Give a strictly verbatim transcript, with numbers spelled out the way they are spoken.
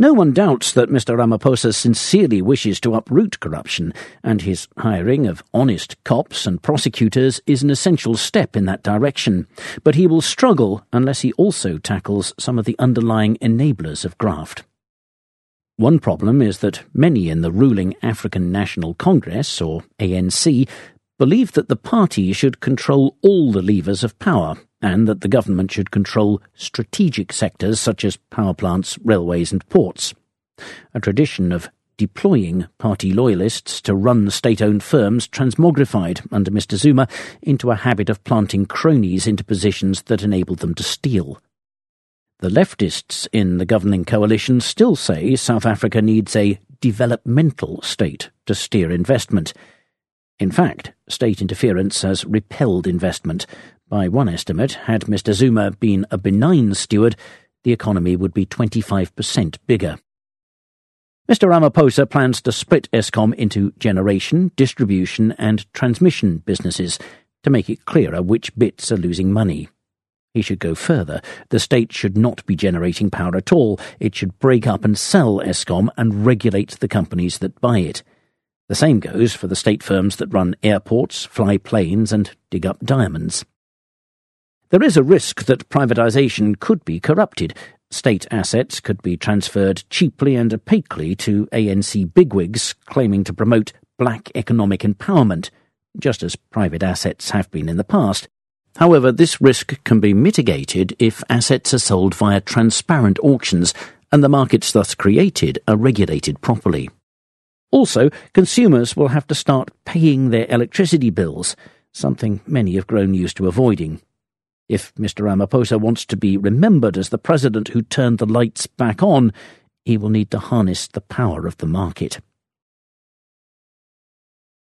No one doubts that Mister Ramaphosa sincerely wishes to uproot corruption, and his hiring of honest cops and prosecutors is an essential step in that direction. But he will struggle unless he also tackles some of the underlying enablers of graft. One problem is that many in the ruling African National Congress, or A N C, believe that the party should control all the levers of power, and that the government should control strategic sectors such as power plants, railways and ports. A tradition of deploying party loyalists to run state-owned firms transmogrified under Mister Zuma into a habit of planting cronies into positions that enabled them to steal. The leftists in the governing coalition still say South Africa needs a developmental state to steer investment. In fact, state interference has repelled investment. By one estimate, had Mister Zuma been a benign steward, the economy would be twenty-five percent bigger. Mister Ramaphosa plans to split Eskom into generation, distribution and transmission businesses to make it clearer which bits are losing money. He should go further. The state should not be generating power at all. It should break up and sell Eskom and regulate the companies that buy it. The same goes for the state firms that run airports, fly planes and dig up diamonds. There is a risk that privatisation could be corrupted. State assets could be transferred cheaply and opaquely to A N C bigwigs claiming to promote black economic empowerment, just as private assets have been in the past. However, this risk can be mitigated if assets are sold via transparent auctions and the markets thus created are regulated properly. Also, consumers will have to start paying their electricity bills, something many have grown used to avoiding. If Mister Ramaphosa wants to be remembered as the president who turned the lights back on, he will need to harness the power of the market.